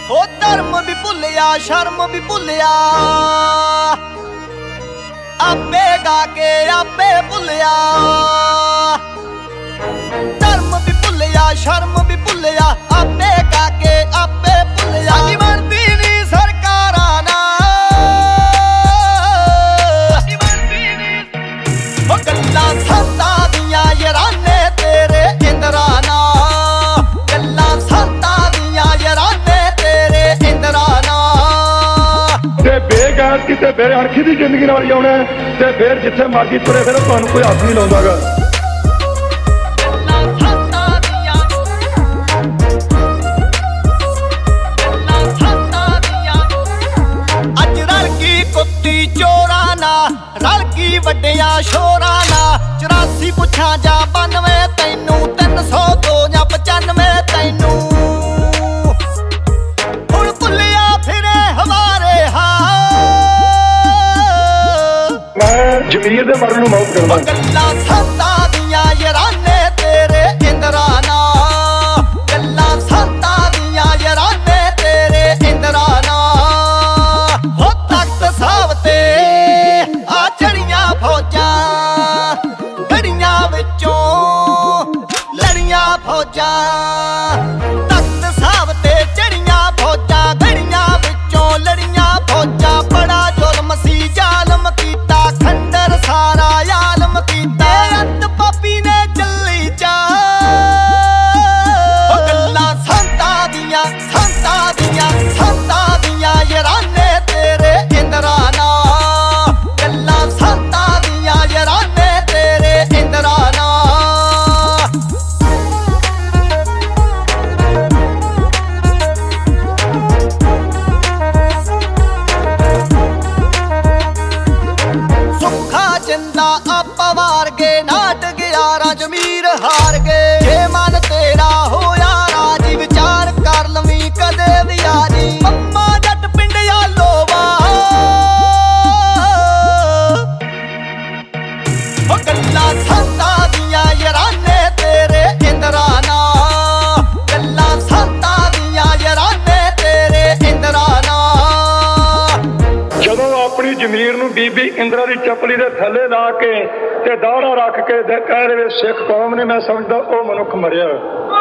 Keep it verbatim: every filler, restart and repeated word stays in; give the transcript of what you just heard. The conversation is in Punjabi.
हो धर्म भी भुलिया शर्म भी भुलिया आपे गा के आपे भुलिया धर्म भी भुलिया शर्म भी भुलिया आपे गा के आपे भुलिया बनती नी सरकारा ना गल्ला संता दियां यराने तेरे इंद्रा ना गल्ला संता दियां यराने तेरे इंद्रा ना ते बेगैरती ते बेअणखी दी जिंदगी नाल जिउणा ते फिर जिथे मर्जी तुरे फिरो तुहानूं कोई हੱਥ नहीं लाउंदागा। ਵੱਡਿਆ ਸ਼ੋਰਾਂ ਨਾ ਚੁਰਾਸੀ ਪੁੱਛਾਂ ਜਾਂ ਬਾਨਵੇਂ ਤੈਨੂੰ ਤਿੰਨ ਸੌ ਦੋ ਜਾਂ ਪਚਾਨਵੇਂ ਤੈਨੂੰ ਹੁਣ ਭੁੱਲਿਆ ਫਿਰੇ ਹਵਾਰੇ ਹਾਂ ਮੈਂ ਜ਼ਮੀਰ ਦੇ ਮਰਨ ਨੂੰ ਮੌਤ ਕਰਦਾ ਗੱਲਾਂ ਸੰਤਾਂ ਦੀਆਂ ਯਾਰਾਨੇ ਤੇਰੇ ਇੰਦਰਾ ਨਾ ਗੱਲਾਂ ਸੰਤਾਂ ਦੀਆਂ ਯਾਰਾਨੇ ਤੇਰੇ ਇੰਦਰਾ ਨਾ ਹੋ ਤਖਤ ਸਾਹਿਬ ਤੇ ਆ ਚੜੀਆਂ ਫੌਜਾਂ ਗੜੀਆਂ ਵਿੱਚੋਂ ਲੜੀਆਂ ਫੌਜਾਂ ਤਖਤ ਸਾਹਿਬ ਤੇ ਚੜੀਆਂ ਫੌਜਾਂ ਗੜੀਆਂ ਵਿੱਚੋਂ ਲੜੀਆਂ ਫੌਜਾਂ ਬੜਾ ਜ਼ੁਲਮ ਸੀ ਜ਼ਾਲਮ ਕੀਤਾ ਖੰਡਰ ਸਾਰਾ ਆਲਮ ਕੀਤਾ ਅੰਤ ਪਾਪੀ ਨੇ ਚੱਲੀ ਚਾ ਉਹ ਗੱਲਾਂ ਸੰਤਾਂ ਦੀਆਂ ਸੰਤਾਂ ਦੀਆਂ ਸੰਤਾਂ ਦੀਆਂ ਯਾਰਾਨੇ ਤੇਰੇ ਇੰਦਰਾ ਨਾ ਆਪਾਂ ਵਾਰ ਗਏ ਨਾਟ ਗਿਆਰਾਂ ਜ਼ਮੀਰ ਹਾਰ ਗਏ ਜੇ ਮਨ ਤੇਰਾ ਹੋਇਆ ਰਾਜੀ ਵਿਚਾਰ ਕਰ ਲਵੀਂ ਕਦੇ ਵੀ ਆਜੀ ਮੰਮਾ ਜੱਟ ਪਿੰਡਿਆ ਲੋਵਾ ਉਹ ਗੱਲਾਂ ਸੰਤਾਂ ਦੀਆਂ ਯਾਰਾਨੇ ਤੇਰੇ ਇੰਦਰਾ ਨਾ ਗੱਲਾਂ ਸੰਤਾਂ ਦੀਆਂ ਯਾਰਾਨੇ ਤੇਰੇ ਇੰਦਰਾ ਨਾ ਜਦੋਂ ਆਪਣੀ ਜ਼ਮੀਰ ਨੂੰ ਬੀਬੀ ਇੰਦਰਾ ਦੀ ਚੱਪਲੀ ਦੇ ਥੱਲੇ ਲਾ ਕੇ ਤੇ ਦਾੜਾ ਰੱਖ ਕੇ ਕਹਿ ਰਹੇ ਸਿੱਖ ਕੌਮ ਨੇ ਮੈਂ ਸਮਝਦਾ ਉਹ ਮਨੁੱਖ ਮਰਿਆ।